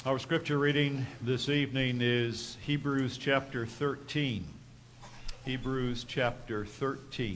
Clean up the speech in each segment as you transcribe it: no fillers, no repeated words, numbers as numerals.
Our scripture reading this evening is Hebrews chapter 13. Hebrews chapter 13.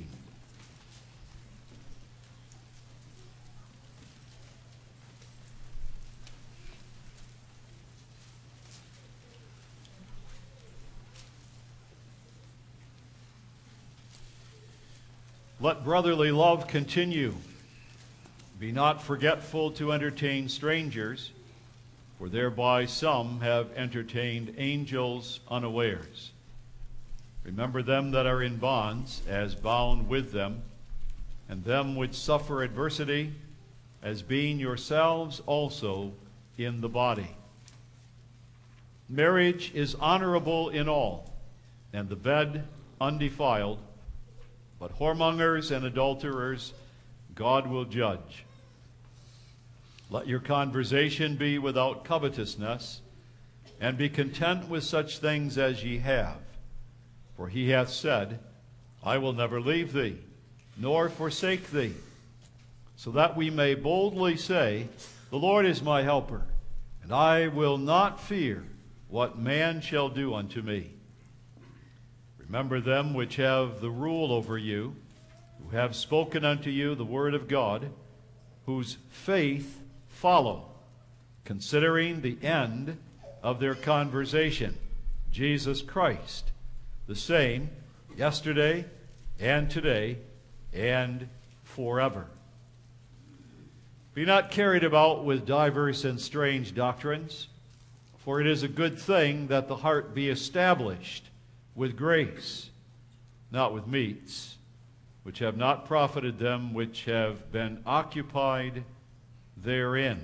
Let brotherly love continue. Be not forgetful to entertain strangers, for thereby some have entertained angels unawares. Remember them that are in bonds, as bound with them, and them which suffer adversity, as being yourselves also in the body. Marriage is honorable in all, and the bed undefiled, but whoremongers and adulterers God will judge. Let your conversation be without covetousness, and be content with such things as ye have. For he hath said, I will never leave thee, nor forsake thee. So that we may boldly say, the Lord is my helper, and I will not fear what man shall do unto me. Remember them which have the rule over you, who have spoken unto you the word of God, whose faith follow, considering the end of their conversation, Jesus Christ, the same yesterday and today and forever. Be not carried about with diverse and strange doctrines, for it is a good thing that the heart be established with grace, not with meats, which have not profited them which have been occupied therein.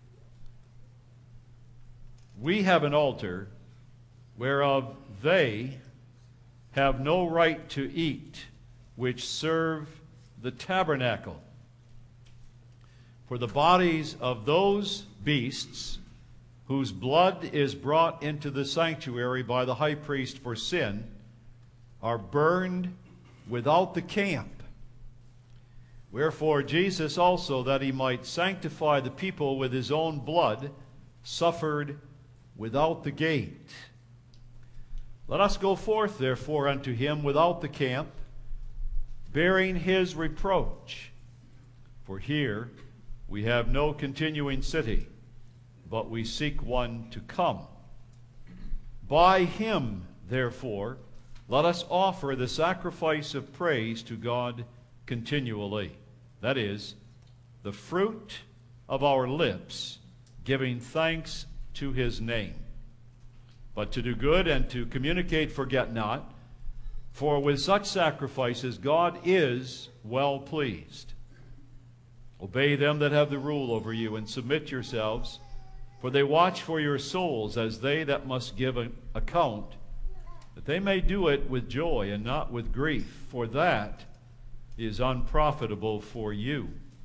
We have an altar whereof they have no right to eat, which serve the tabernacle. For the bodies of those beasts whose blood is brought into the sanctuary by the high priest for sin are burned without the camp. Wherefore Jesus also, that he might sanctify the people with his own blood, suffered without the gate. Let us go forth, therefore, unto him without the camp, bearing his reproach. For here we have no continuing city, but we seek one to come. By him, therefore, let us offer the sacrifice of praise to God continually. That is, the fruit of our lips, giving thanks to his name. But to do good and to communicate forget not, for with such sacrifices God is well pleased. Obey them that have the rule over you, and submit yourselves, for they watch for your souls as they that must give an account, that they may do it with joy and not with grief, for that is unprofitable for you.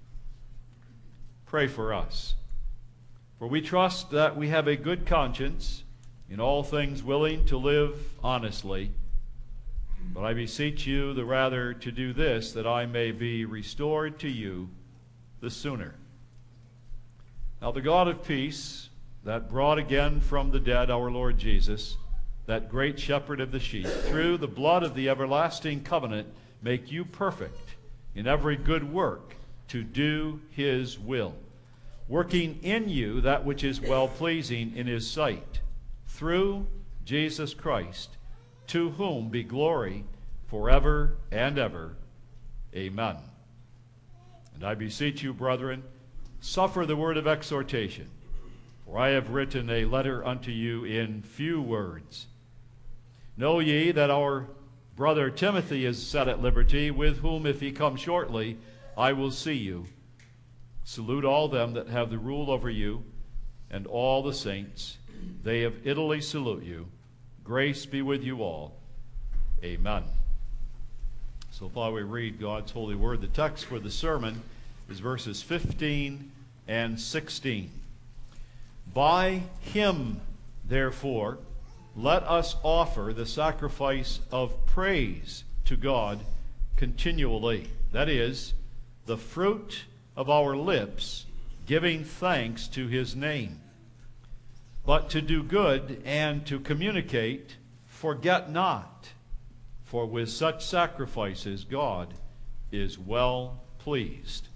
Pray for us. For we trust that we have a good conscience, in all things willing to live honestly. But I beseech you the rather to do this, that I may be restored to you the sooner. Now the God of peace, that brought again from the dead our Lord Jesus, that great shepherd of the sheep, through the blood of the everlasting covenant, make you perfect in every good work to do his will, working in you that which is well-pleasing in his sight, through Jesus Christ, to whom be glory forever and ever. Amen. And I beseech you, brethren, suffer the word of exhortation, for I have written a letter unto you in few words. Know ye that our brother Timothy is set at liberty, with whom, if he come shortly, I will see you. Salute all them that have the rule over you, and all the saints. They of Italy salute you. Grace be with you all. Amen. So while we read God's holy word, the text for the sermon is verses 15 and 16. By him, therefore, let us offer the sacrifice of praise to God continually. That is, the fruit of our lips, giving thanks to his name. but to do good and to communicate, forget not, for with such sacrifices God is well pleased.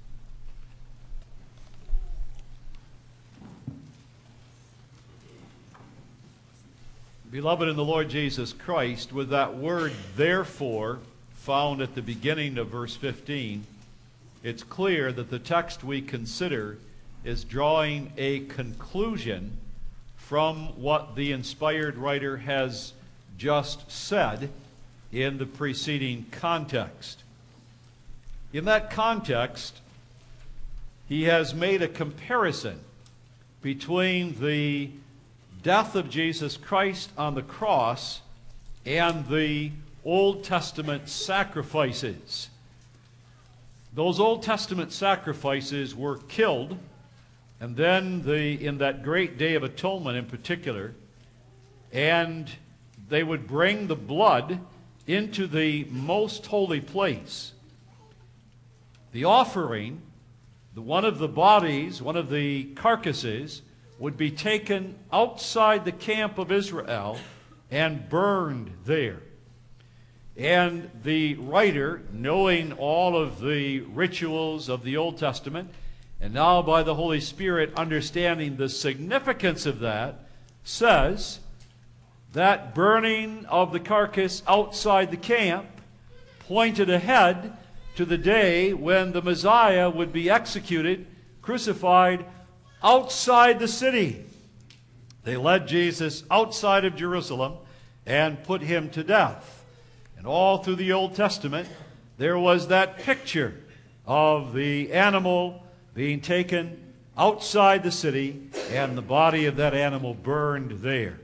Beloved in the Lord Jesus Christ, with that word therefore found at the beginning of verse 15, it's clear that the text we consider is drawing a conclusion from what the inspired writer has just said in the preceding context. In that context, he has made a comparison between the death of Jesus Christ on the cross and the Old Testament sacrifices. Those Old Testament sacrifices were killed, and then in that great Day of Atonement in particular, and they would bring the blood into the most holy place. The offering, one of the bodies, one of the carcasses, would be taken outside the camp of Israel and burned there. And the writer, knowing all of the rituals of the Old Testament, and now by the Holy Spirit understanding the significance of that, says that burning of the carcass outside the camp pointed ahead to the day when the Messiah would be executed, crucified, outside the city. They led Jesus outside of Jerusalem and put him to death. And all through the Old Testament, there was that picture of the animal being taken outside the city and the body of that animal burned there.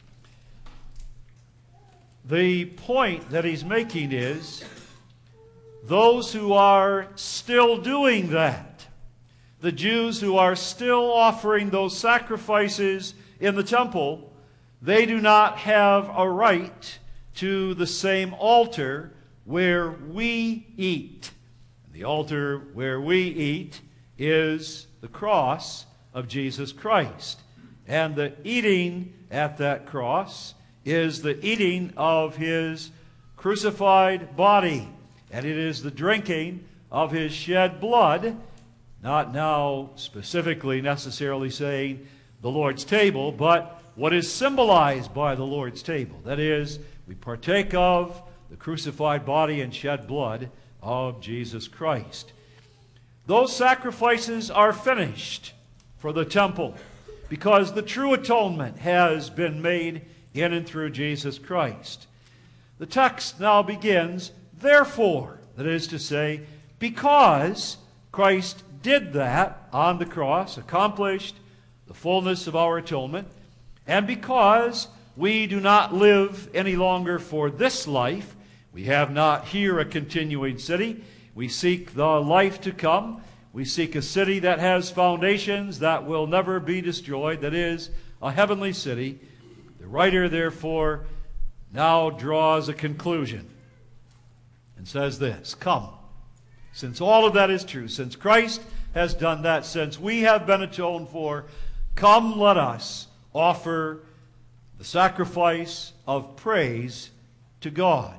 The point that he's making is those who are still doing that, the Jews who are still offering those sacrifices in the temple, they do not have a right to the same altar where we eat. The altar where we eat is the cross of Jesus Christ. And the eating at that cross is the eating of his crucified body. And it is the drinking of his shed blood, not now specifically necessarily saying the Lord's table, but what is symbolized by the Lord's table. That is, we partake of the crucified body and shed blood of Jesus Christ. Those sacrifices are finished for the temple because the true atonement has been made in and through Jesus Christ. The text now begins, therefore, that is to say, because Christ did that on the cross, accomplished the fullness of our atonement, and because we do not live any longer for this life, we have not here a continuing city, we seek the life to come, we seek a city that has foundations that will never be destroyed, that is, a heavenly city. The writer, therefore, now draws a conclusion and says this, come, since all of that is true, since Christ has done that, since we have been atoned for, come, let us offer the sacrifice of praise to God.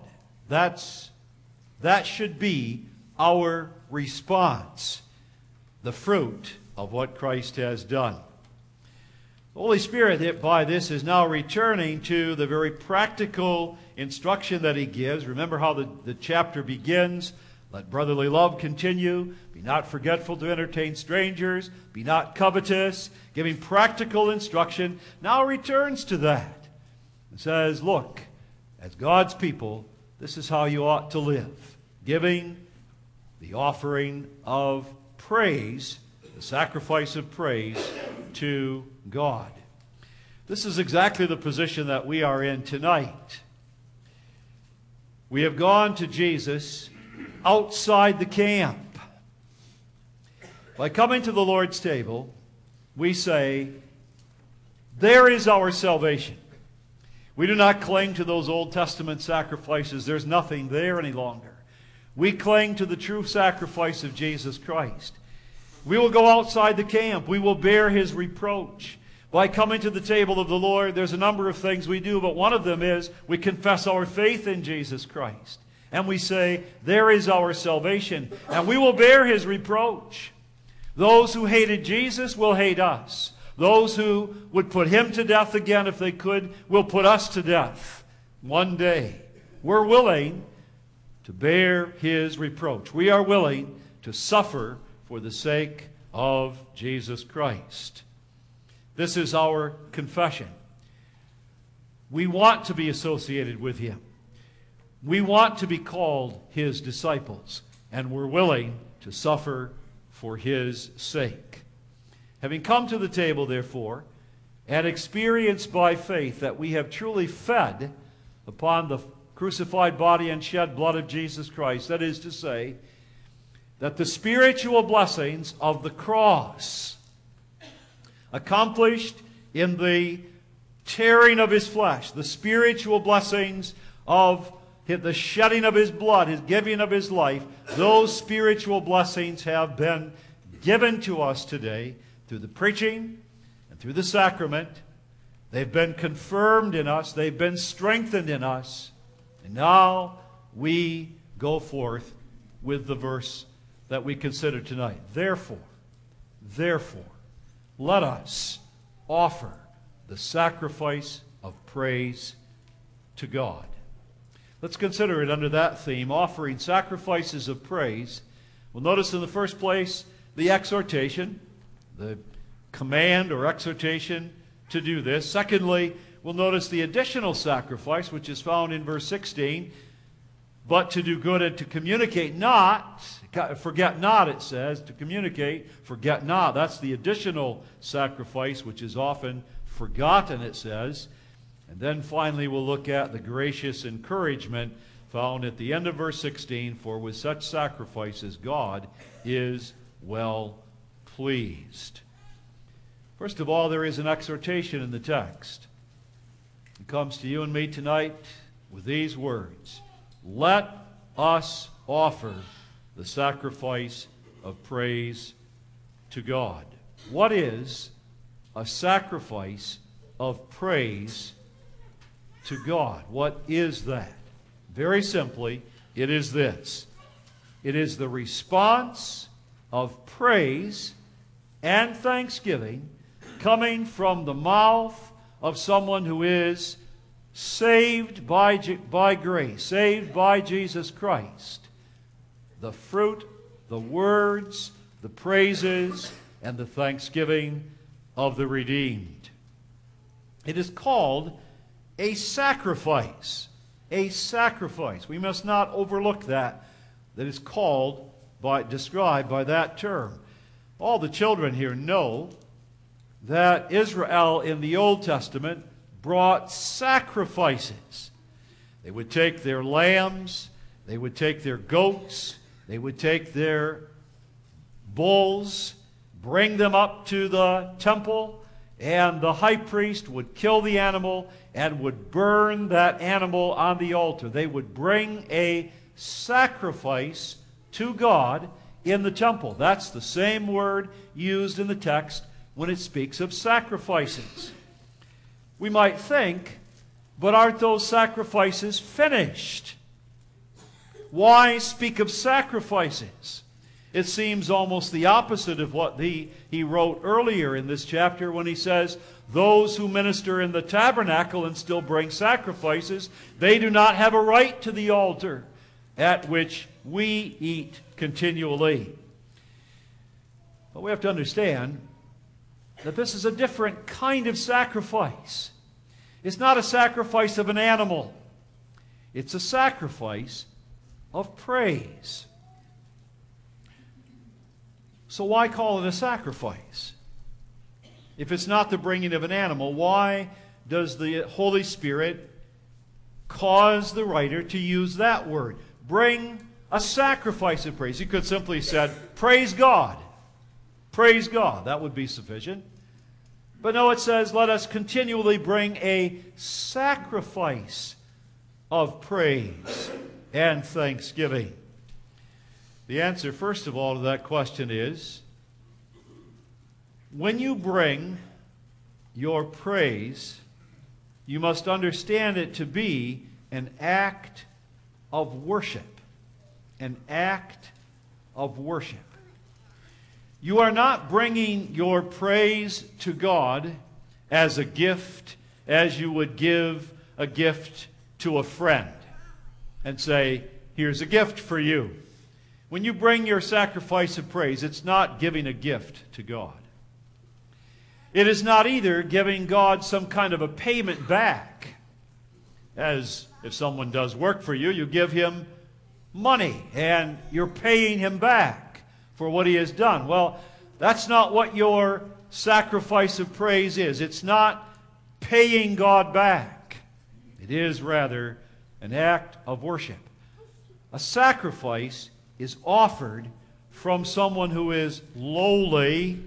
That should be our response, the fruit of what Christ has done. The Holy Spirit, by this, is now returning to the very practical instruction that he gives. Remember how the chapter begins. Let brotherly love continue. Be not forgetful to entertain strangers. Be not covetous. Giving practical instruction. Now returns to that. And says, look, as God's people, this is how you ought to live. Giving the offering of praise, the sacrifice of praise to God. This is exactly the position that we are in tonight. We have gone to Jesus outside the camp. By coming to the Lord's table, we say, there is our salvation. We do not cling to those Old Testament sacrifices. There's nothing there any longer. We cling to the true sacrifice of Jesus Christ. We will go outside the camp. We will bear his reproach. by coming to the table of the Lord, there's a number of things we do, but one of them is we confess our faith in Jesus Christ. And we say, there is our salvation, and we will bear His reproach. Those who hated Jesus will hate us. Those who would put Him to death again if they could will put us to death one day. We're willing to bear His reproach. We are willing to suffer for the sake of Jesus Christ. This is our confession. We want to be associated with Him. We want to be called His disciples, and we're willing to suffer for His sake. Having come to the table, therefore, and experienced by faith that we have truly fed upon the crucified body and shed blood of Jesus Christ, that is to say, that the spiritual blessings of the cross, accomplished in the tearing of His flesh, the spiritual blessings of the shedding of His blood, His giving of His life, those spiritual blessings have been given to us today through the preaching and through the sacrament. They've been confirmed in us. They've been strengthened in us. And now we go forth with the verse that we consider tonight. Therefore, let us offer the sacrifice of praise to God. Let's consider it under that theme, offering sacrifices of praise. We'll notice in the first place the exhortation, the command or exhortation to do this. Secondly, we'll notice the additional sacrifice, which is found in verse 16. But to do good and to communicate not, forget not, it says, to communicate, forget not. That's the additional sacrifice, which is often forgotten, it says. And then finally we'll look at the gracious encouragement found at the end of verse 16, for with such sacrifices God is well pleased. First of all, there is an exhortation in the text. It comes to you and me tonight with these words: let us offer the sacrifice of praise to God. What is a sacrifice of praise to God? What is that? Very simply, it is this. It is the response of praise and thanksgiving coming from the mouth of someone who is saved by grace, saved by Jesus Christ. The fruit, the words, the praises, and the thanksgiving of the redeemed. It is called a sacrifice. A sacrifice. We must not overlook that is called described by that term. All the children here know that Israel in the Old Testament brought sacrifices. They would take their lambs, they would take their goats, they would take their bulls, bring them up to the temple, and the high priest would kill the animal and would burn that animal on the altar. They would bring a sacrifice to God in the temple. That's the same word used in the text when it speaks of sacrifices. We might think, but aren't those sacrifices finished? Why speak of sacrifices? It seems almost the opposite of what he wrote earlier in this chapter when he says, those who minister in the tabernacle and still bring sacrifices, they do not have a right to the altar at which we eat continually. But we have to understand that this is a different kind of sacrifice. It's not a sacrifice of an animal. It's a sacrifice of praise. So why call it a sacrifice? If it's not the bringing of an animal, why does the Holy Spirit cause the writer to use that word? Bring a sacrifice of praise. He could simply have said, praise God. Praise God. That would be sufficient. But no, it says, let us continually bring a sacrifice of praise and thanksgiving. The answer, first of all, to that question is, when you bring your praise, you must understand it to be an act of worship. An act of worship. You are not bringing your praise to God as a gift, as you would give a gift to a friend and say, here's a gift for you. When you bring your sacrifice of praise, it's not giving a gift to God. It is not either giving God some kind of a payment back. As if someone does work for you, you give him money and you're paying him back for what he has done. Well, that's not what your sacrifice of praise is. It's not paying God back. It is rather an act of worship. A sacrifice is offered from someone who is lowly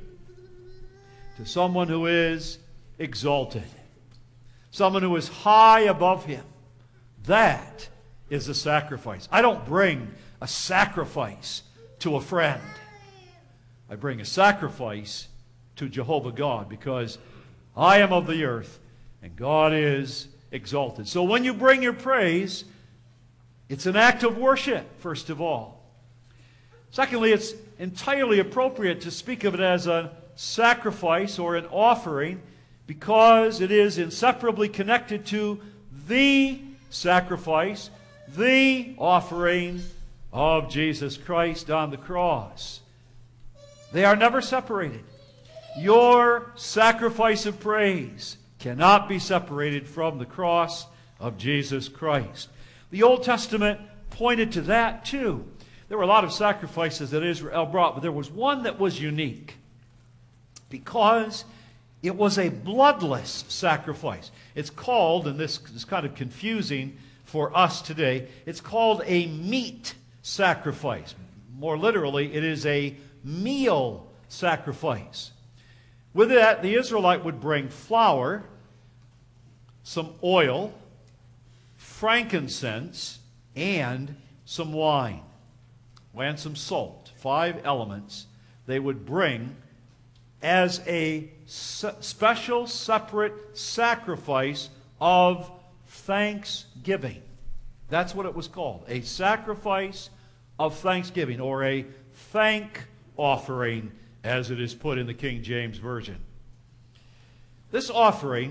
to someone who is exalted. Someone who is high above him. That is a sacrifice. I don't bring a sacrifice to a friend. I bring a sacrifice to Jehovah God because I am of the earth and God is exalted. So when you bring your praise, it's an act of worship, first of all. Secondly, it's entirely appropriate to speak of it as a sacrifice or an offering because it is inseparably connected to the sacrifice, the offering of Jesus Christ on the cross. They are never separated. Your sacrifice of praise cannot be separated from the cross of Jesus Christ. The Old Testament pointed to that too. There were a lot of sacrifices that Israel brought, but there was one that was unique because it was a bloodless sacrifice. It's called, and this is kind of confusing for us today, it's called a meat sacrifice. More literally, it is a meal sacrifice. With that, the Israelite would bring flour, some oil, frankincense, and some wine, and some salt. 5 elements they would bring as a special, separate sacrifice of thanksgiving. That's what it was called. A sacrifice of thanksgiving, or a thank offering, as it is put in the King James Version. This offering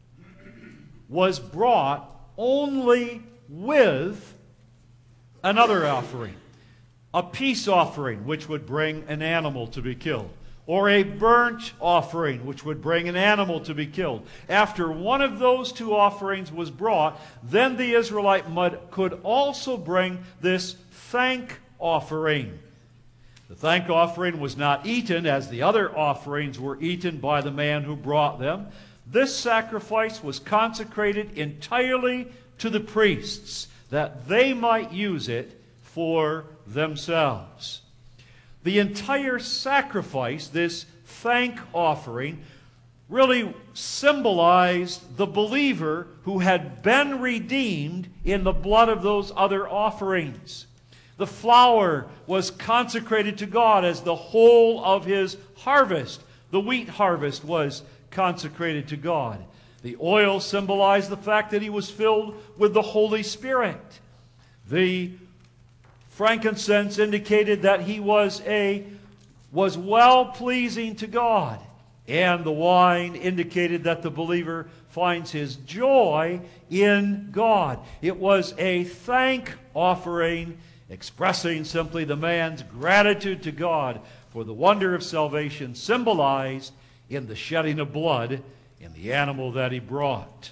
was brought only with another offering. A peace offering, which would bring an animal to be killed. Or a burnt offering, which would bring an animal to be killed. After one of those 2 offerings was brought, then the Israelite could also bring this thank offering. The thank offering was not eaten as the other offerings were eaten by the man who brought them. This sacrifice was consecrated entirely to the priests, that they might use it for themselves. The entire sacrifice, this thank offering, really symbolized the believer who had been redeemed in the blood of those other offerings. The flour was consecrated to God as the whole of his harvest. The wheat harvest was consecrated to God. The oil symbolized the fact that he was filled with the Holy Spirit. The frankincense indicated that he was well-pleasing to God. And the wine indicated that the believer finds his joy in God. It was a thank offering expressing simply the man's gratitude to God for the wonder of salvation symbolized in the shedding of blood in the animal that he brought.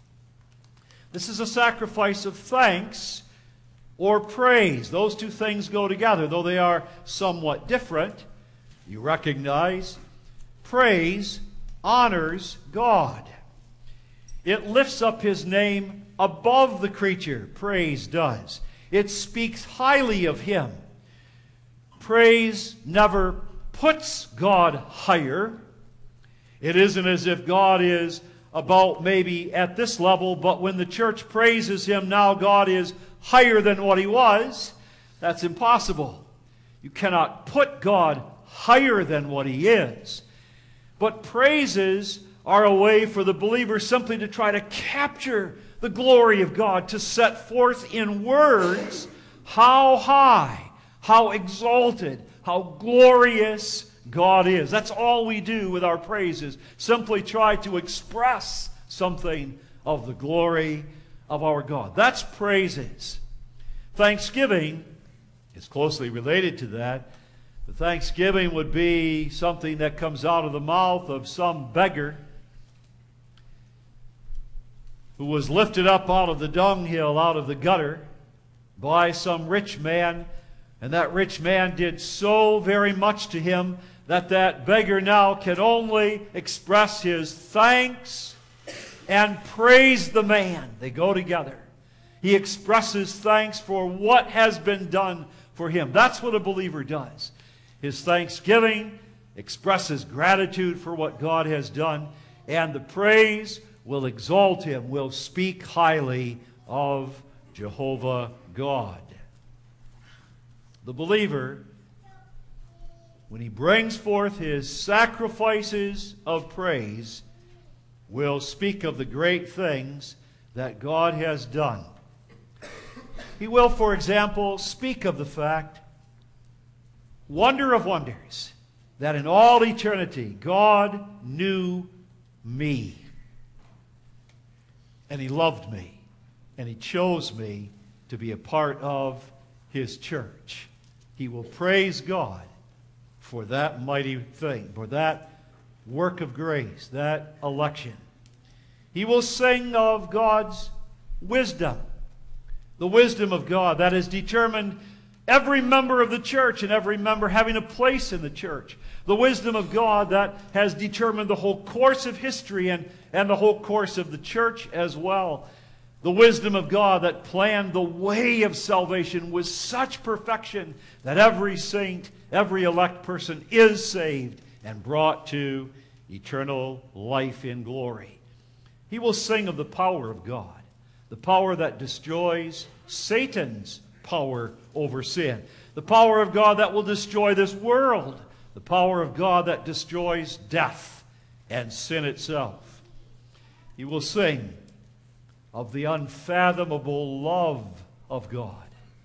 This is a sacrifice of thanks or praise. Those 2 things go together, though they are somewhat different. You recognize praise honors God. It lifts up his name above the creature. Praise does. It speaks highly of him. Praise never puts God higher. It isn't as if God is about maybe at this level, but when the church praises him, now God is higher than what he was. That's impossible. You cannot put God higher than what he is. But praises are a way for the believer simply to try to capture the glory of God, to set forth in words how high, how exalted, how glorious God is. That's all we do with our praises. Simply try to express something of the glory of our God. That's praises. Thanksgiving is closely related to that. But thanksgiving would be something that comes out of the mouth of some beggar who was lifted up out of the dunghill, out of the gutter, by some rich man. And that rich man did so very much to him that that beggar now can only express his thanks and praise the man. They go together. He expresses thanks for what has been done for him. That's what a believer does. His thanksgiving expresses gratitude for what God has done, and the praise will exalt him, will speak highly of Jehovah God. The believer, when he brings forth his sacrifices of praise, will speak of the great things that God has done. He will, for example, speak of the fact, wonder of wonders, that in all eternity God knew me. And He loved me. And He chose me to be a part of His church. He will praise God for that mighty thing, for that work of grace, that election. He will sing of God's wisdom, the wisdom of God that has determined every member of the church and every member having a place in the church. The wisdom of God that has determined the whole course of history and the whole course of the church as well. The wisdom of God that planned the way of salvation with such perfection that every saint, every elect person is saved and brought to eternal life in glory. He will sing of the power of God, the power that destroys Satan's power over sin, the power of God that will destroy this world, the power of God that destroys death and sin itself. He will sing of the unfathomable love of God.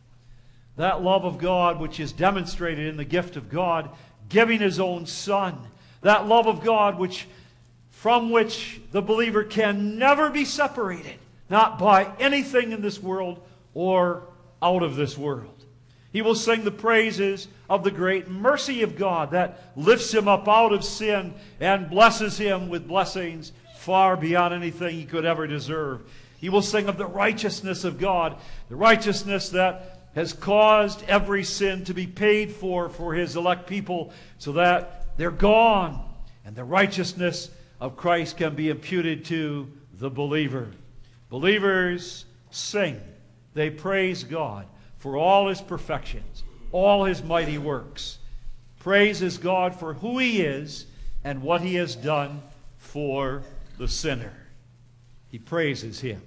That love of God which is demonstrated in the gift of God giving His own Son. That love of God from which the believer can never be separated, not by anything in this world or out of this world. He will sing the praises of the great mercy of God that lifts him up out of sin and blesses him with blessings far beyond anything he could ever deserve. He will sing of the righteousness of God, the righteousness that has caused every sin to be paid for His elect people so that they're gone and the righteousness of Christ can be imputed to the believer. Believers sing. They praise God for all His perfections, all His mighty works. Praises God for who He is and what He has done for the sinner. He praises Him.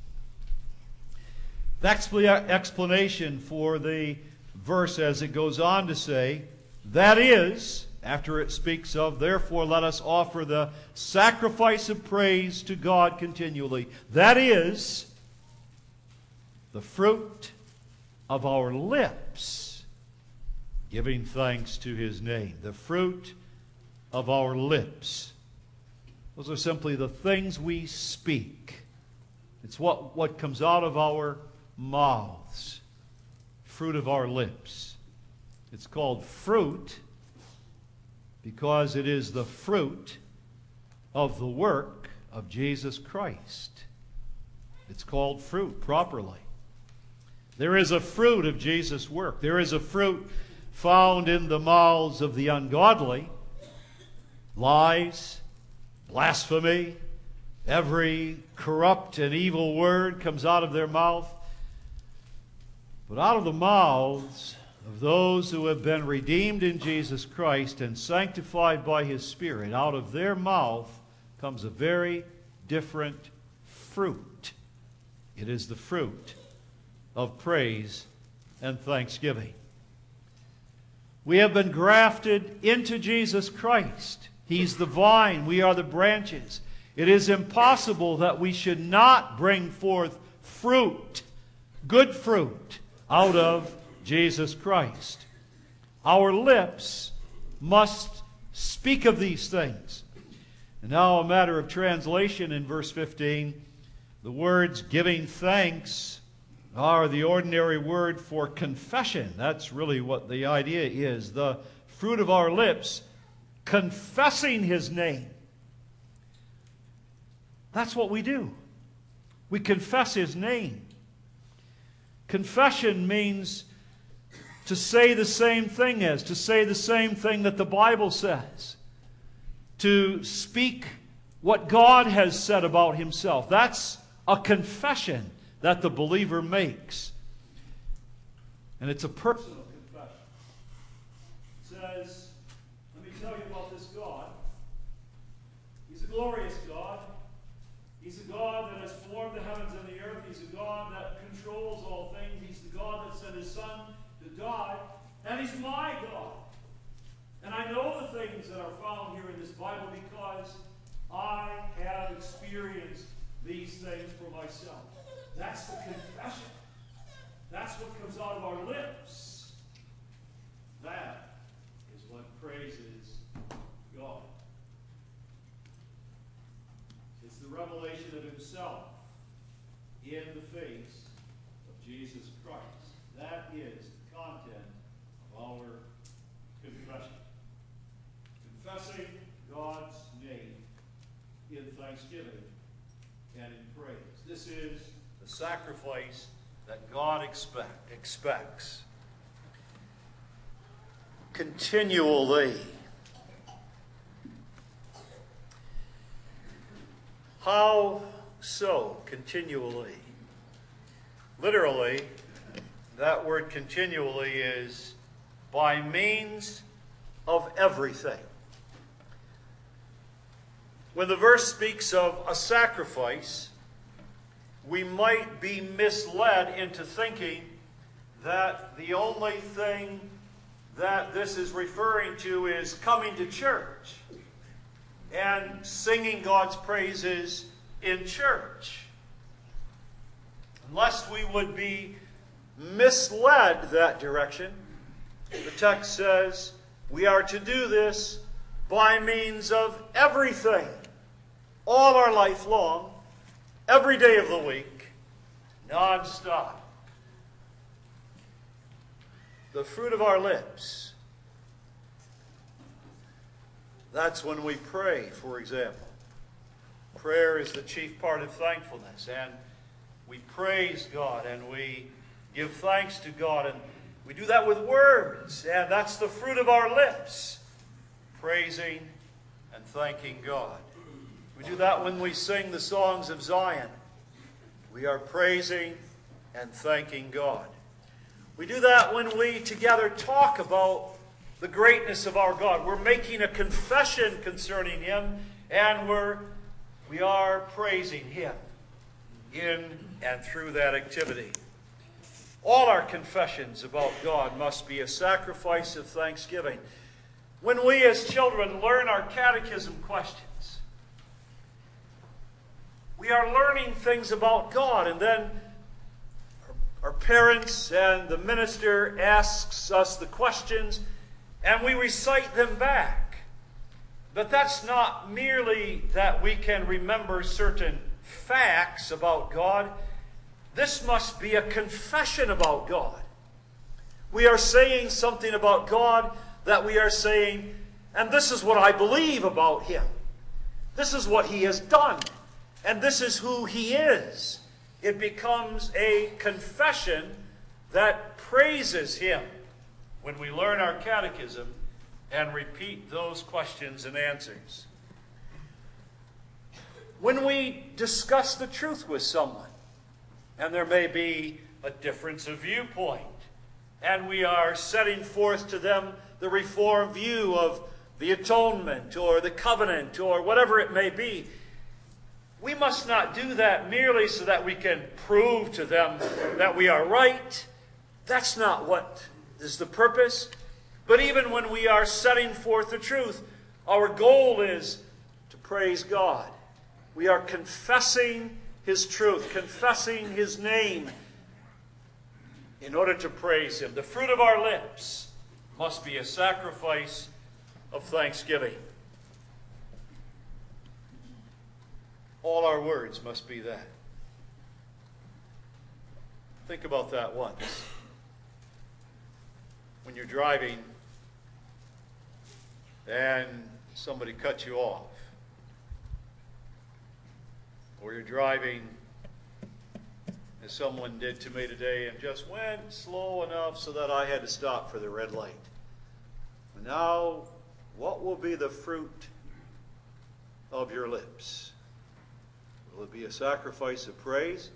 The explanation for the verse as it goes on to say, that is, after it speaks of, therefore let us offer the sacrifice of praise to God continually. That is the fruit of our lips, giving thanks to His name. The fruit of our lips. Those are simply the things we speak. It's what comes out of our mouths. Fruit of our lips. It's called fruit because it is the fruit of the work of Jesus Christ. It's called fruit properly. There is a fruit of Jesus' work. There is a fruit found in the mouths of the ungodly. Lies, blasphemy, every corrupt and evil word comes out of their mouth. But out of the mouths of those who have been redeemed in Jesus Christ and sanctified by His Spirit, out of their mouth comes a very different fruit. It is the fruit of praise and thanksgiving. We have been grafted into Jesus Christ. He's the vine. We are the branches. It is impossible that we should not bring forth fruit, good fruit, out of Jesus Christ. Our lips must speak of these things. And now a matter of translation in verse 15. The words giving thanks are the ordinary word for confession. That's really what the idea is. The fruit of our lips, confessing His name. That's what we do. We confess His name. Confession means to say the same thing as, to say the same thing that the Bible says. To speak what God has said about Himself. That's a confession that the believer makes. And it's a personal confession. It says, let me tell you about this God. He's a glorious God. He's a God that has formed the heavens and the earth. He's a God that controls all things. He's the God that sent His Son to die. And He's my God. And I know the things that are found here in this Bible because I have experienced these things for myself. That's the confession. That's what comes out of our lips. That is what praises God. It's the revelation of Himself in the face of Jesus Christ. That is the content of our confession. Confessing God's name in thanksgiving and in praise. This is the sacrifice that God expects. Continually. How so? Continually. Literally, that word continually is by means of everything. When the verse speaks of a sacrifice, we might be misled into thinking that the only thing that this is referring to is coming to church and singing God's praises in church. Unless we would be misled that direction, the text says we are to do this by means of everything, all our life long, every day of the week, non-stop. The fruit of our lips. That's when we pray, for example. Prayer is the chief part of thankfulness, and we praise God and we give thanks to God, and we do that with words, and that's the fruit of our lips, praising and thanking God. We do that when we sing the songs of Zion. We are praising and thanking God. We do that when we together talk about the greatness of our God. We're making a confession concerning Him, and we are praising Him in and through that activity. All our confessions about God must be a sacrifice of thanksgiving. When we as children learn our catechism questions, we are learning things about God, and then our parents and the minister asks us the questions, and we recite them back. But that's not merely that we can remember certain facts about God. This must be a confession about God. We are saying something about God that we are saying, and this is what I believe about Him. This is what He has done. And this is who He is. It becomes a confession that praises Him when we learn our catechism and repeat those questions and answers. When we discuss the truth with someone, and there may be a difference of viewpoint, and we are setting forth to them the Reformed view of the atonement or the covenant or whatever it may be, we must not do that merely so that we can prove to them that we are right. That's not what is the purpose. But even when we are setting forth the truth, Our goal is to praise God. We are confessing His truth, confessing His name in order to praise Him. The fruit of our lips must be a sacrifice of thanksgiving. All our words must be that. Think about that once. When you're driving and somebody cuts you off, or you're driving as someone did to me today and just went slow enough so that I had to stop for the red light. Now, what will be the fruit of your lips? Will it be a sacrifice of praise?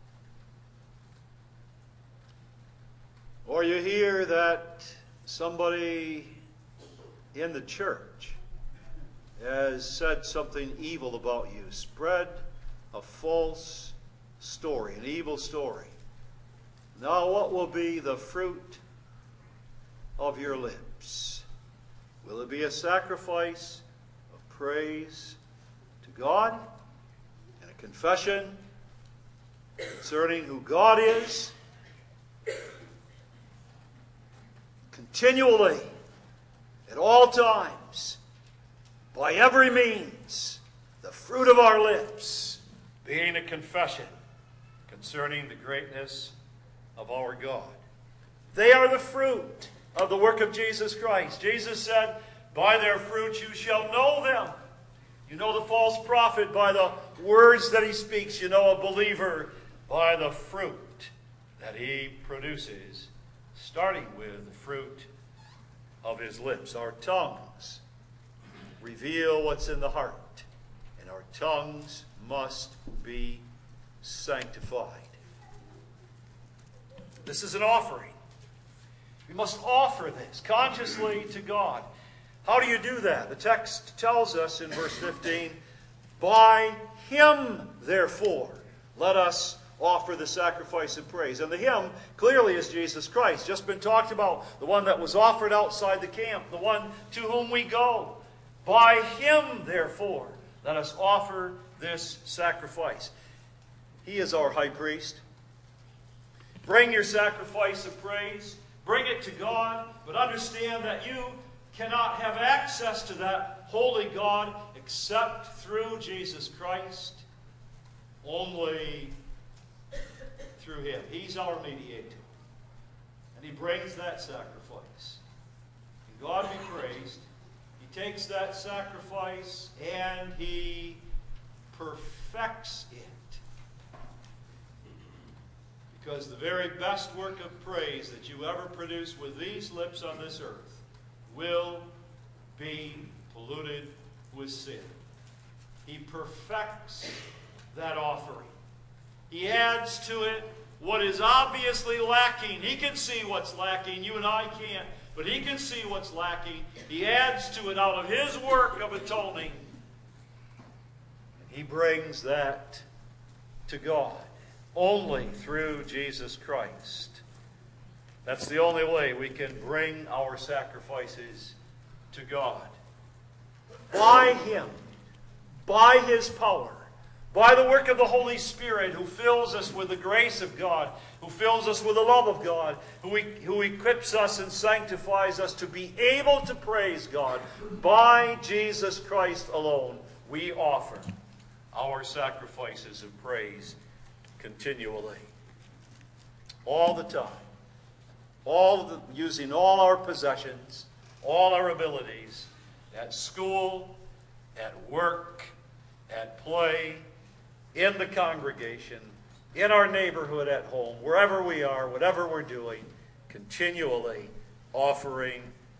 Or you hear that somebody in the church has said something evil about you, spread a false story, an evil story. Now what will be the fruit of your lips? Will it be a sacrifice of praise to God and a confession concerning who God is? Continually, at all times, by every means, the fruit of our lips being a confession concerning the greatness of our God. They are the fruit of the work of Jesus Christ. Jesus said, by their fruits you shall know them. You know the false prophet by the words that he speaks. You know a believer by the fruit that he produces, starting with the fruit of his lips. Our tongues reveal what's in the heart, and our tongues must be sanctified. This is an offering. We must offer this consciously to God. How do you do that? The text tells us in verse 15, by Him, therefore, let us offer the sacrifice of praise. And the Him clearly is Jesus Christ. Just been talked about. The one that was offered outside the camp. The one to whom we go. By Him, therefore, let us offer this sacrifice. He is our high priest. Bring your sacrifice of praise. Bring it to God. But understand that you cannot have access to that holy God except through Jesus Christ. Only through Him. He's our mediator. And He brings that sacrifice. And God be praised. He takes that sacrifice and He perfects it. Because the very best work of praise that you ever produce with these lips on this earth will be polluted with sin. He perfects that offering. He adds to it what is obviously lacking. He can see what's lacking. You and I can't. But He can see what's lacking. He adds to it out of His work of atoning. And He brings that to God only through Jesus Christ. That's the only way we can bring our sacrifices to God. By Him, by His power, by the work of the Holy Spirit who fills us with the grace of God, who fills us with the love of God, who equips us and sanctifies us to be able to praise God. By Jesus Christ alone, we offer our sacrifices of praise continually. All the time. Using all our possessions, all our abilities, at school, at work, at play, in the congregation, in our neighborhood at home, wherever we are, whatever we're doing, continually offering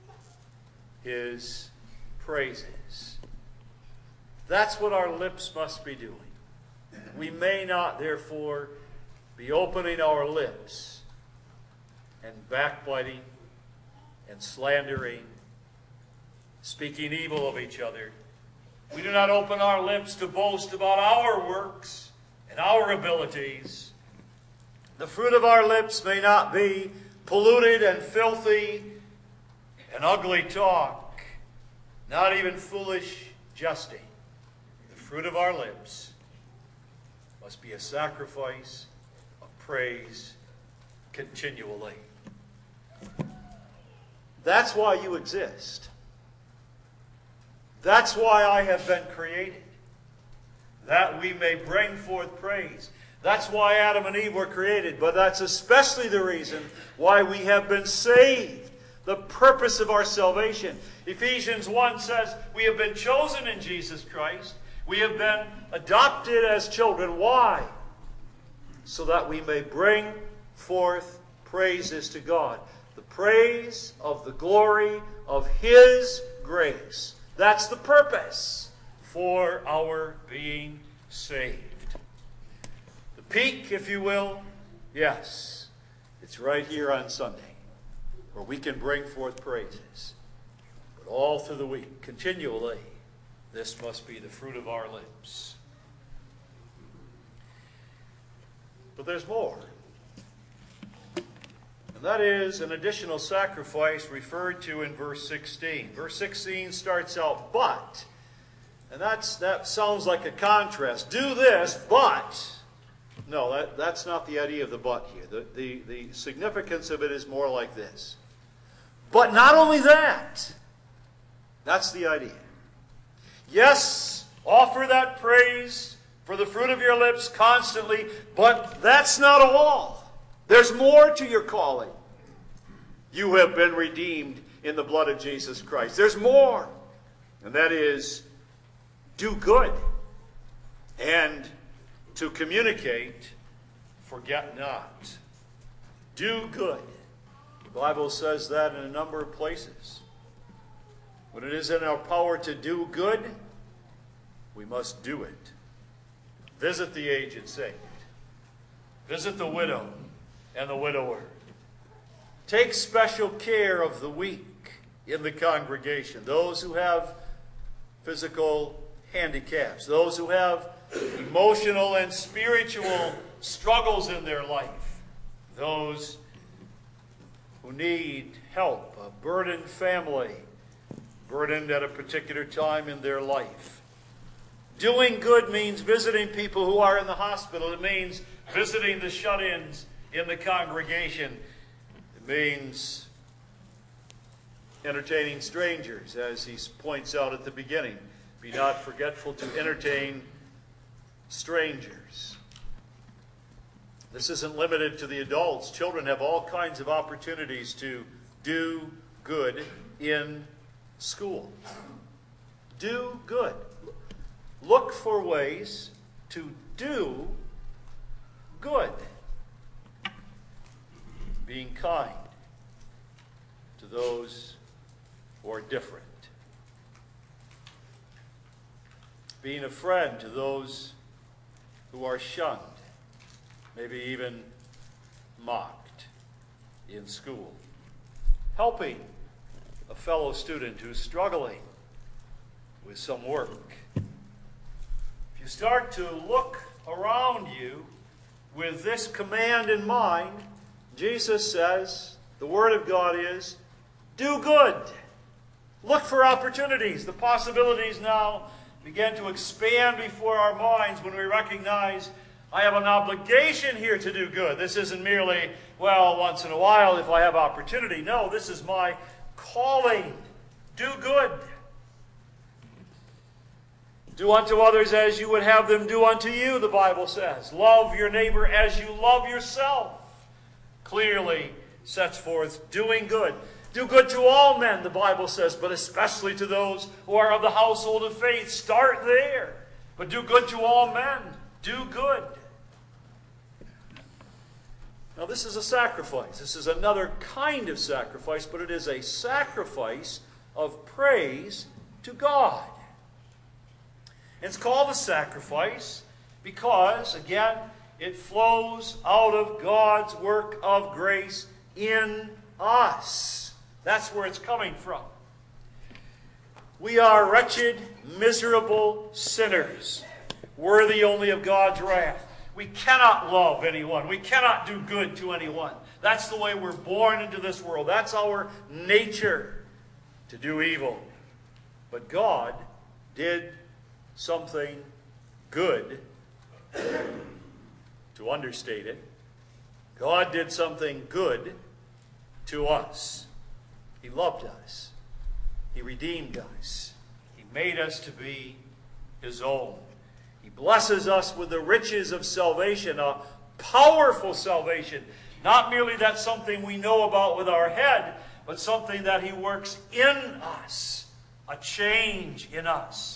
His praises. That's what our lips must be doing. We may not, therefore, be opening our lips and backbiting and slandering, speaking evil of each other. We do not open our lips to boast about our works and our abilities. The fruit of our lips may not be polluted and filthy and ugly talk. not even foolish jesting. The fruit of our lips must be a sacrifice of praise continually. That's why you exist. That's why I have been created, that we may bring forth praise. That's why Adam and Eve were created, but that's especially the reason why we have been saved, the purpose of our salvation. Ephesians 1 says we have been chosen in Jesus Christ. We have been adopted as children. Why? So that we may bring forth praises to God. The praise of the glory of His grace. That's the purpose for our being saved. The peak, if you will, yes, it's right here on Sunday, where we can bring forth praises. But all through the week, continually, this must be the fruit of our lips. But there's more. And that is an additional sacrifice referred to in verse 16. Verse 16 starts out, but, and that sounds like a contrast. Do this, but. No, that's not the idea of the but here. The significance of it is more like this. But not only that. That's the idea. Yes, offer that praise for the fruit of your lips constantly, but that's not all. There's more to your calling. You have been redeemed in the blood of Jesus Christ. There's more. And that is, do good. And to communicate, forget not. Do good. The Bible says that in a number of places. When it is in our power to do good, we must do it. Visit the aged saint. Visit the widow and the widower. Take special care of the weak in the congregation. Those who have physical handicaps. Those who have emotional and spiritual struggles in their life. Those who need help. A burdened family. Burdened at a particular time in their life. Doing good means visiting people who are in the hospital. It means visiting the shut-ins in the congregation. It means entertaining strangers, as he points out at the beginning. Be not forgetful to entertain strangers. This isn't limited to the adults. Children have all kinds of opportunities to do good in school. Do good. Look for ways to do good. Being kind to those who are different. Being a friend to those who are shunned, maybe even mocked in school. Helping a fellow student who's struggling with some work. If you start to look around you with this command in mind, Jesus says, the Word of God is, do good. Look for opportunities. The possibilities now begin to expand before our minds when we recognize I have an obligation here to do good. This isn't merely, well, once in a while if I have opportunity. No, this is my calling. Do good. Do unto others as you would have them do unto you, the Bible says. Love your neighbor as you love yourself. Clearly sets forth doing good. Do good to all men, the Bible says, but especially to those who are of the household of faith. Start there. But do good to all men. Do good. Now this is a sacrifice. This is another kind of sacrifice, but it is a sacrifice of praise to God. It's called a sacrifice because, again, it flows out of God's work of grace in us. That's where it's coming from. We are wretched, miserable sinners, worthy only of God's wrath. We cannot love anyone. We cannot do good to anyone. That's the way we're born into this world. That's our nature, to do evil But God did something good, to understate it. God did something good to us. He loved us. He redeemed us. He made us to be His own. He blesses us with the riches of salvation, a powerful salvation. Not merely that something we know about with our head, but something that He works in us, a change in us.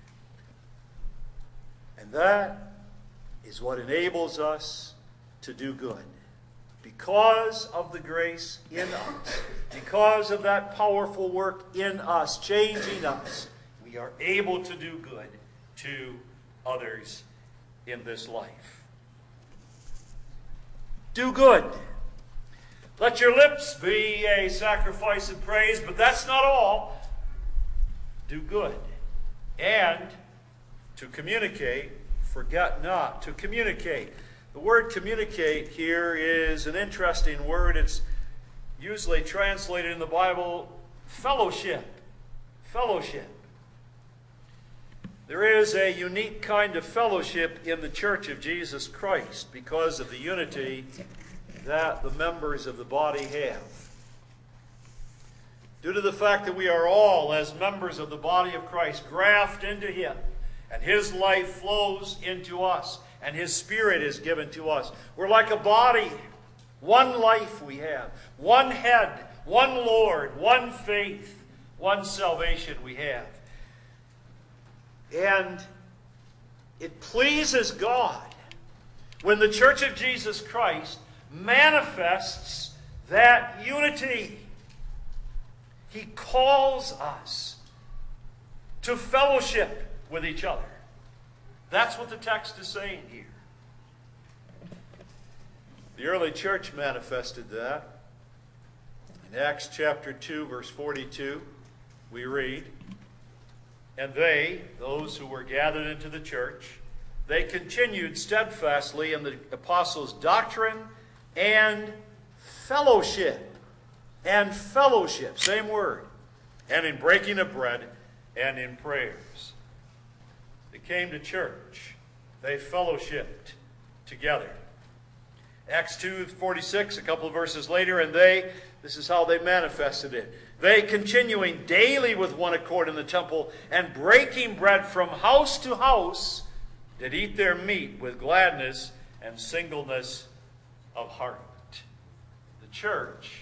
And that is what enables us to do good. Because of the grace in us, because of that powerful work in us, changing us, we are able to do good to others in this life. Do good. Let your lips be a sacrifice of praise, but that's not all. Do good. And to communicate, forget not to communicate. The word communicate here is an interesting word. It's usually translated in the Bible fellowship. Fellowship. There is a unique kind of fellowship in the Church of Jesus Christ because of the unity that the members of the body have. Due to the fact that we are all, as members of the body of Christ, grafted into Him, and His life flows into us, and His Spirit is given to us. We're like a body. One life we have. One head. One Lord. One faith. One salvation we have. And it pleases God when the Church of Jesus Christ manifests that unity. He calls us to fellowship with each other. That's what the text is saying here. The early church manifested that. In Acts chapter 2, verse 42, we read, "And they, those who were gathered into the church, they continued steadfastly in the apostles' doctrine and fellowship." And fellowship, same word. "And in breaking of bread and in prayers." They came to church. They fellowshipped together. Acts 2:46, a couple of verses later, "And they," this is how they manifested it, "they continuing daily with one accord in the temple, and breaking bread from house to house, did eat their meat with gladness and singleness of heart." The church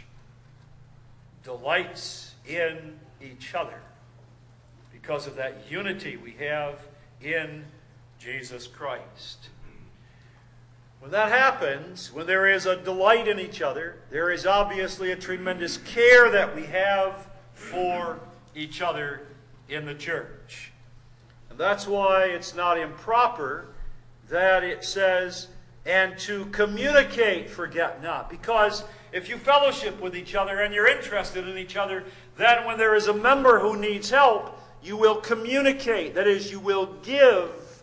delights in each other because of that unity we have in Jesus Christ. When that happens, when there is a delight in each other, there is obviously a tremendous care that we have for each other in the church. And that's why it's not improper that it says, "And to communicate, forget not." Because if you fellowship with each other and you're interested in each other, then when there is a member who needs help, you will communicate. That is, you will give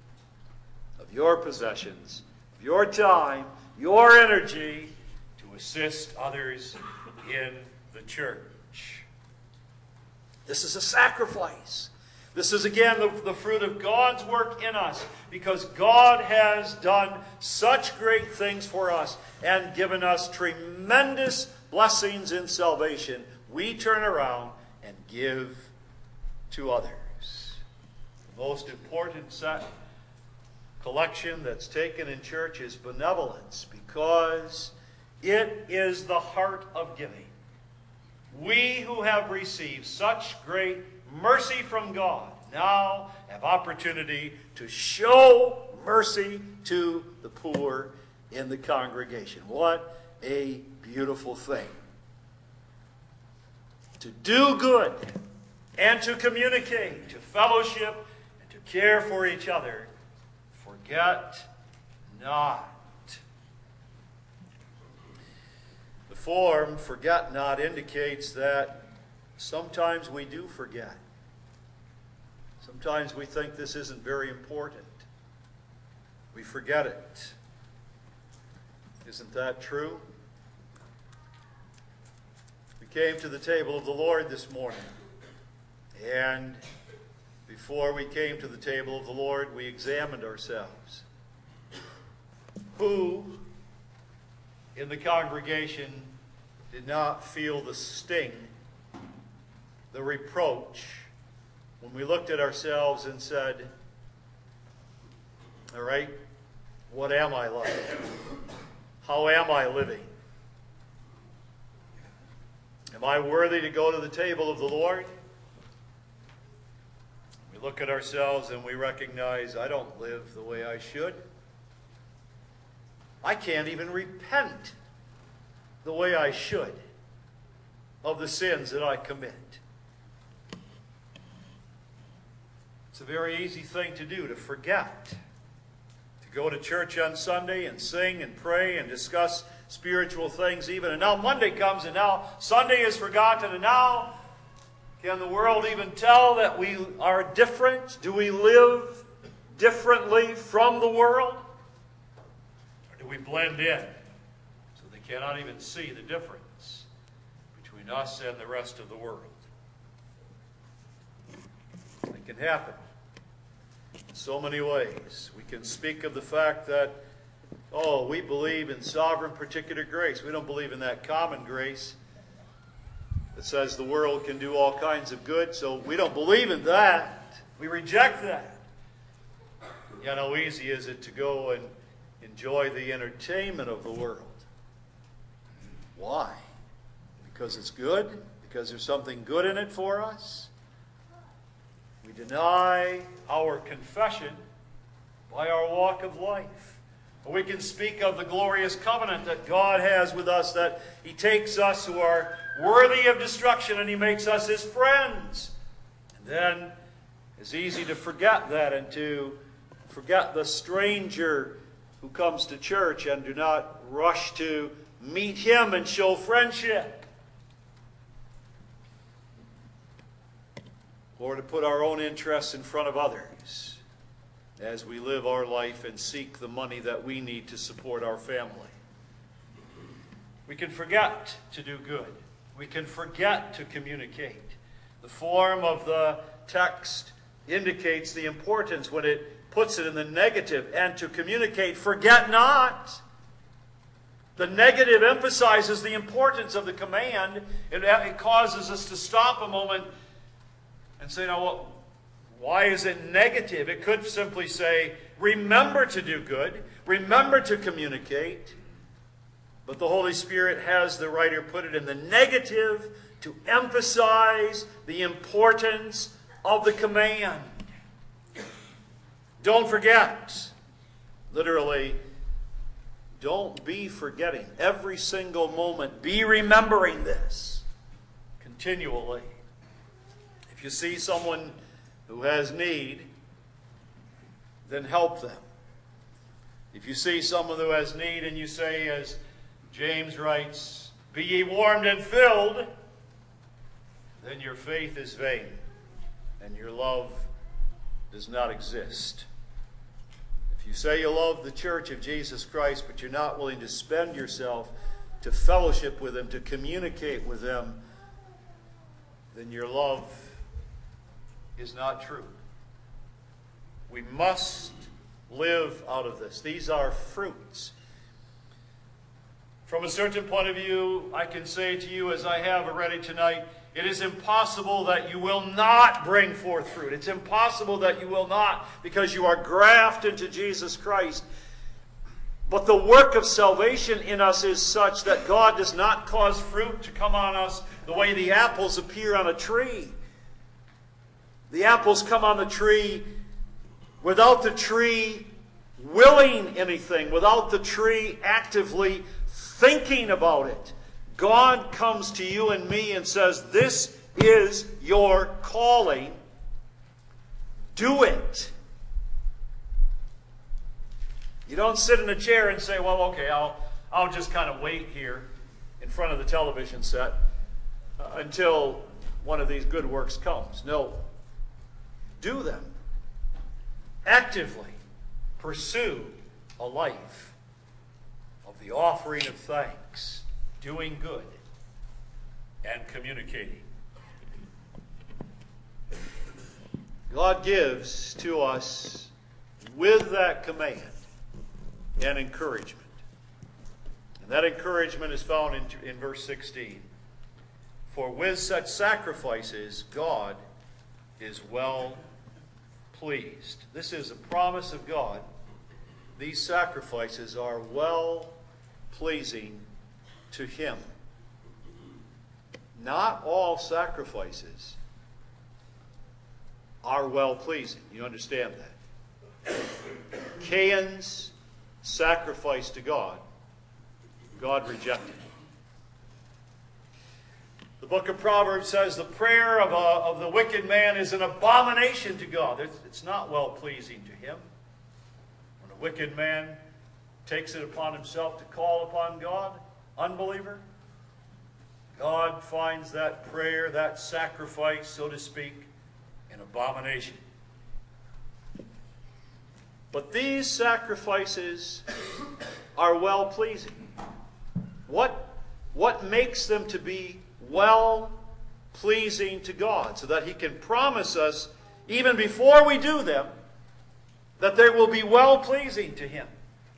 of your possessions, your time, your energy to assist others in the church. This is a sacrifice. This is, again, the fruit of God's work in us, because God has done such great things for us and given us tremendous blessings in salvation. We turn around and give to others. The most important collection that's taken in church is benevolence, because it is the heart of giving. We who have received such great mercy from God now have opportunity to show mercy to the poor in the congregation. What a beautiful thing. To do good and to communicate, to fellowship, and to care for each other. Forget not. The form, forget not, indicates that sometimes we do forget. Sometimes we think this isn't very important. We forget it. Isn't that true? We came to the table of the Lord this morning, And before we came to the table of the Lord, we examined ourselves. Who in the congregation did not feel the sting, the reproach, when we looked at ourselves and said, all right, what am I like? How am I living? Am I worthy to go to the table of the Lord? We look at ourselves and we recognize, I don't live the way I should. I can't even repent the way I should of the sins that I commit. It's a very easy thing to do, to forget. To go to church on Sunday and sing and pray and discuss spiritual things even. And now Monday comes and now Sunday is forgotten. And now can the world even tell that we are different? Do we live differently from the world? Or do we blend in so they cannot even see the difference between us and the rest of the world? It can happen in so many ways. We can speak of the fact that, oh, we believe in sovereign particular grace. We don't believe in that common grace that says the world can do all kinds of good, so we don't believe in that. We reject that. Yet how easy is it to go and enjoy the entertainment of the world? Why? Because it's good? Because there's something good in it for us? We deny our confession by our walk of life. We can speak of the glorious covenant that God has with us, that He takes us who are worthy of destruction and He makes us His friends. And then it's easy to forget that and to forget the stranger who comes to church and do not rush to meet him and show friendship. Or to put our own interests in front of others as we live our life and seek the money that we need to support our family. We can forget to do good. We can forget to communicate. The form of the text indicates the importance when it puts it in the negative. And to communicate, forget not. The negative emphasizes the importance of the command. It causes us to stop a moment and say, now, what? Why is it negative? It could simply say, remember to do good, remember to communicate. But the Holy Spirit has the writer put it in the negative to emphasize the importance of the command. Don't forget. Literally, don't be forgetting. Every single moment, be remembering this continually. If you see someone who has need, then help them. If you see someone who has need and you say, as James writes, be ye warmed and filled, then your faith is vain and your love does not exist. If you say you love the church of Jesus Christ, but you're not willing to spend yourself to fellowship with them, to communicate with them, then your love is not true. We must live out of this. These are fruits. From a certain point of view, I can say to you, as I have already tonight, it is impossible that you will not bring forth fruit. It's impossible that you will not, because you are grafted into Jesus Christ. But the work of salvation in us is such that God does not cause fruit to come on us the way the apples appear on a tree. The apples come on the tree without the tree willing anything, without the tree actively thinking about it. God comes to you and me and says, this is your calling. Do it. You don't sit in a chair and say, well, okay, I'll just kind of wait here in front of the television set until one of these good works comes. No. Do them. Actively pursue a life of the offering of thanks, doing good, and communicating. God gives to us with that command an encouragement. And that encouragement is found in verse 16. For with such sacrifices, God is well pleased. This is a promise of God. These sacrifices are well pleasing to Him. Not all sacrifices are well pleasing. You understand that? Cain's sacrifice to God, God rejected. The book of Proverbs says the prayer of the wicked man is an abomination to God. It's not well pleasing to Him. When a wicked man takes it upon himself to call upon God, unbeliever, God finds that prayer, that sacrifice, so to speak, an abomination. But these sacrifices are well pleasing. What makes them to be well pleasing to God, so that He can promise us, even before we do them, that they will be well pleasing to Him?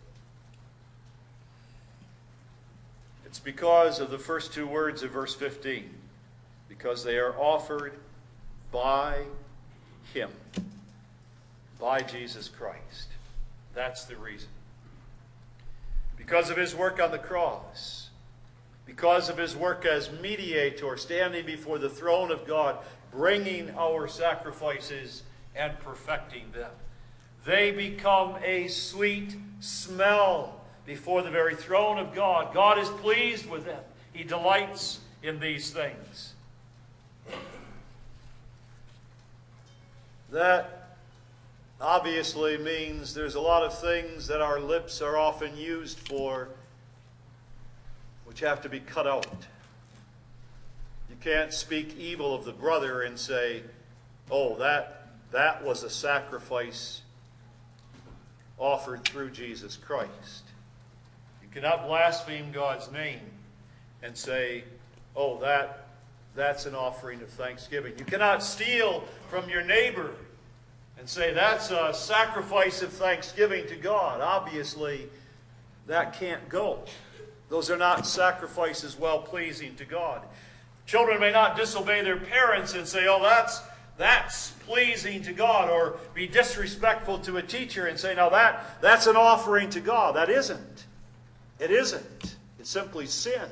It's because of the first two words of verse 15. Because they are offered by Him. By Jesus Christ. That's the reason. Because of His work on the cross. Because of His work as mediator, standing before the throne of God, bringing our sacrifices and perfecting them. They become a sweet smell before the very throne of God. God is pleased with them. He delights in these things. That obviously means there's a lot of things that our lips are often used for which have to be cut out. You can't speak evil of the brother and say, oh, that was a sacrifice offered through Jesus Christ. You cannot blaspheme God's name and say, oh, that's an offering of thanksgiving. You cannot steal from your neighbor and say that's a sacrifice of thanksgiving to God. Obviously, that can't go. Those are not sacrifices well-pleasing to God. Children may not disobey their parents and say, oh, that's pleasing to God, or be disrespectful to a teacher and say, no, that's an offering to God. That isn't. It isn't. It's simply sin.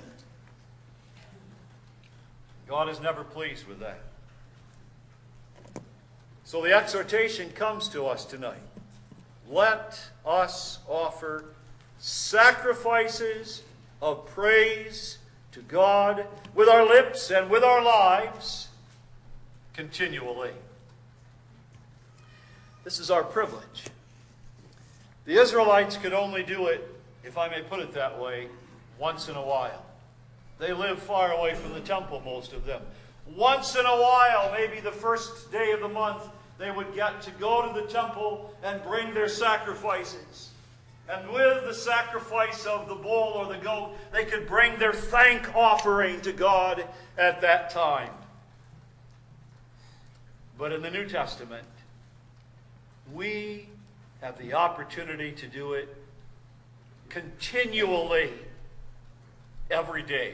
God is never pleased with that. So the exhortation comes to us tonight. Let us offer sacrifices of praise to God with our lips and with our lives continually. This is our privilege. The Israelites could only do it, if I may put it that way, once in a while. They lived far away from the temple, most of them. Once in a while, maybe the first day of the month, they would get to go to the temple and bring their sacrifices. And with the sacrifice of the bull or the goat, they could bring their thank offering to God at that time. But in the New Testament, we have the opportunity to do it continually, every day,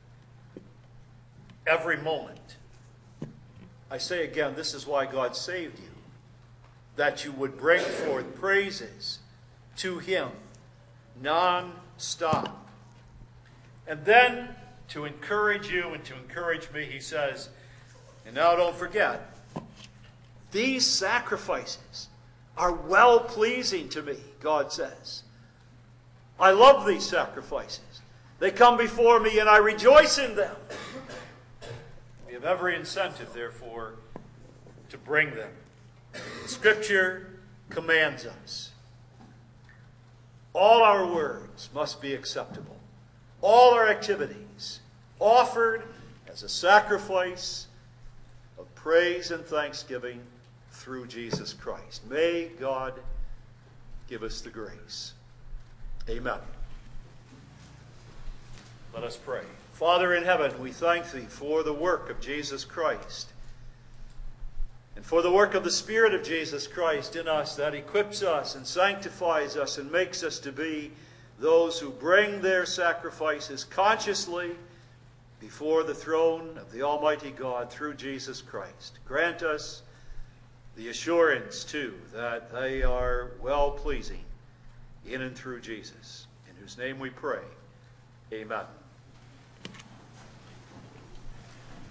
every moment. I say again, this is why God saved you, that you would bring forth praises to Him non-stop. And then, to encourage you and to encourage me, He says, and now don't forget, these sacrifices are well-pleasing to me, God says. I love these sacrifices. They come before me and I rejoice in them. We have every incentive, therefore, to bring them. Scripture commands us. All our words must be acceptable. All our activities offered as a sacrifice of praise and thanksgiving through Jesus Christ. May God give us the grace. Amen. Let us pray. Father in heaven, we thank Thee for the work of Jesus Christ. and for the work of the Spirit of Jesus Christ in us that equips us and sanctifies us and makes us to be those who bring their sacrifices consciously before the throne of the Almighty God through Jesus Christ. Grant us the assurance, too, that they are well-pleasing in and through Jesus, in whose name we pray. Amen.